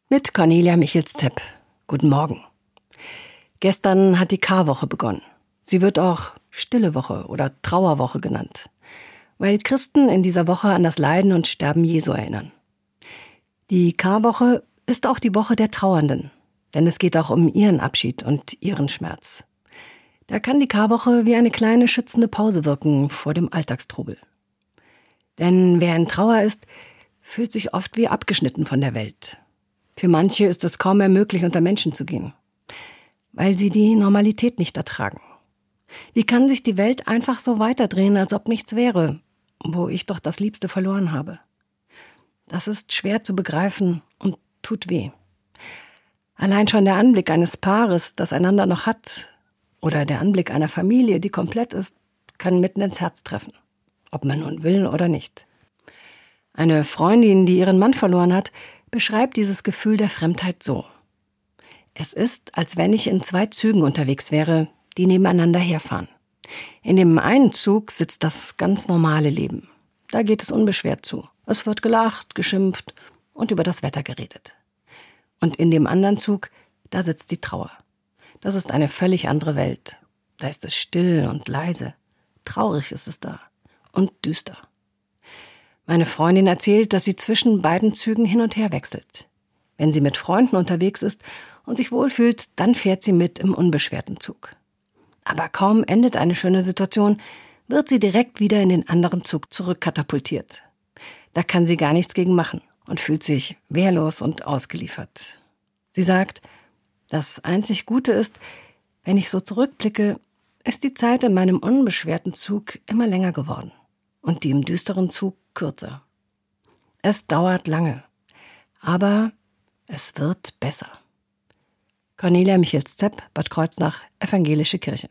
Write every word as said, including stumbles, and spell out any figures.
Mit Cornelia Michels-Zepp. Guten Morgen. Gestern hat die Karwoche begonnen. Sie wird auch Stille Woche oder Trauerwoche genannt, weil Christen in dieser Woche an das Leiden und Sterben Jesu erinnern. Die Karwoche ist auch die Woche der Trauernden, denn es geht auch um ihren Abschied und ihren Schmerz. Da kann die Karwoche wie eine kleine schützende Pause wirken vor dem Alltagstrubel. Denn wer in Trauer ist, fühlt sich oft wie abgeschnitten von der Welt. Für manche ist es kaum mehr möglich, unter Menschen zu gehen, weil sie die Normalität nicht ertragen. Wie kann sich die Welt einfach so weiterdrehen, als ob nichts wäre, wo ich doch das Liebste verloren habe? Das ist schwer zu begreifen und tut weh. Allein schon der Anblick eines Paares, das einander noch hat, oder der Anblick einer Familie, die komplett ist, kann mitten ins Herz treffen, ob man nun will oder nicht. Eine Freundin, die ihren Mann verloren hat, beschreibt dieses Gefühl der Fremdheit so: Es ist, als wenn ich in zwei Zügen unterwegs wäre, die nebeneinander herfahren. In dem einen Zug sitzt das ganz normale Leben. Da geht es unbeschwert zu. Es wird gelacht, geschimpft und über das Wetter geredet. Und in dem anderen Zug, da sitzt die Trauer. Das ist eine völlig andere Welt. Da ist es still und leise. Traurig ist es da und düster. Meine Freundin erzählt, dass sie zwischen beiden Zügen hin und her wechselt. Wenn sie mit Freunden unterwegs ist und sich wohlfühlt, dann fährt sie mit im unbeschwerten Zug. Aber kaum endet eine schöne Situation, wird sie direkt wieder in den anderen Zug zurückkatapultiert. Da kann sie gar nichts gegen machen und fühlt sich wehrlos und ausgeliefert. Sie sagt, das einzig Gute ist, wenn ich so zurückblicke, ist die Zeit in meinem unbeschwerten Zug immer länger geworden und die im düsteren Zug kürzer. Es dauert lange, aber es wird besser. Cornelia Michels-Zepp, Bad Kreuznach, Evangelische Kirche.